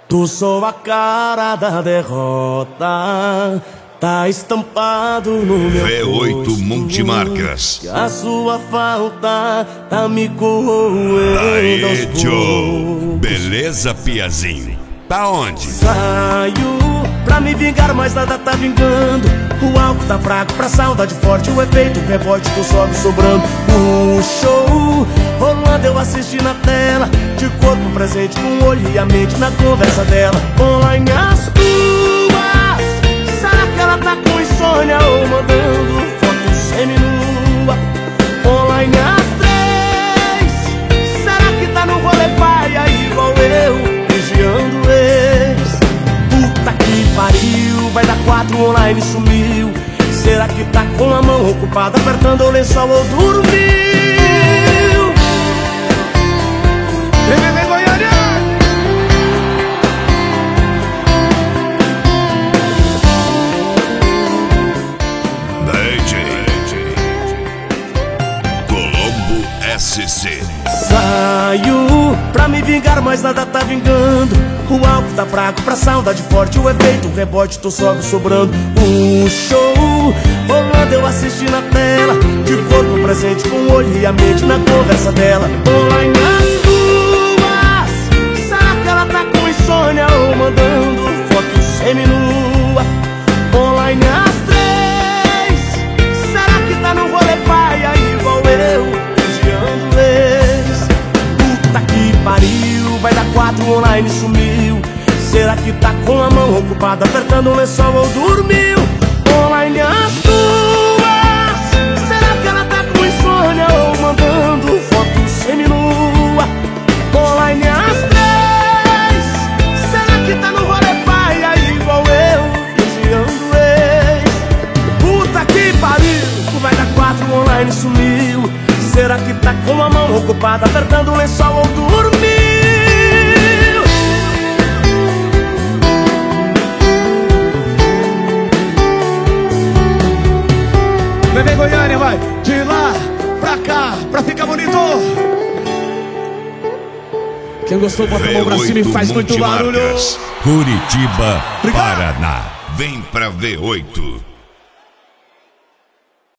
Tu sou a cara da derrota, tá estampado no meu V8 rosto, Multimarcas. que a sua falta tá me corroendo Aê, aos Joe, poucos. beleza, Piazinho? Tá onde? Saio pra me vingar, mas nada tá vingando. O álcool tá fraco, pra saudade forte, o efeito rebote do sobe sobrando. O show rolando eu assisti na tela, de corpo presente com o olho e a mente na conversa dela. Online as tuas, será que ela tá com insônia ou mandando foto semi-nua? Online as três, será que tá no rolê paia igual eu, vigiando ex? Puta que pariu, vai dar 4 online sumiu. Será que tá com a mão ocupada apertando o lençol ou dormiu? Vem, Goiânia! Colombo SC. Saio pra me vingar, mas nada tá vingando. O álcool tá fraco, pra saudade forte, o efeito rebote tô sobe sobrando. O show rolando eu assisti na tela, de corpo presente com o olho e a mente na conversa dela. Online as duas, será que ela tá com insônia ou mandando foto semi-nua? Online as três, será que tá no rolê paia igual eu, vigiando ex? Puta que pariu, vai dar 4 online sumiu. Será que tá com a mão ocupada apertando o lençol ou dormiu? Online as duas, será que ela tá com insônia ou mandando foto semi-nua? Online as três, será que tá no rolê paia igual eu, vigiando ex? Puta que pariu, vai dar 4 online sumiu. Será que tá com a mão ocupada apertando o lençol ou dormiu? Vem, Goiânia, vai! De lá pra cá, pra ficar bonito! Quem gostou, bota a mão pra cima e faz muito barulho! Curitiba, Obrigado. Paraná. Vem pra V8.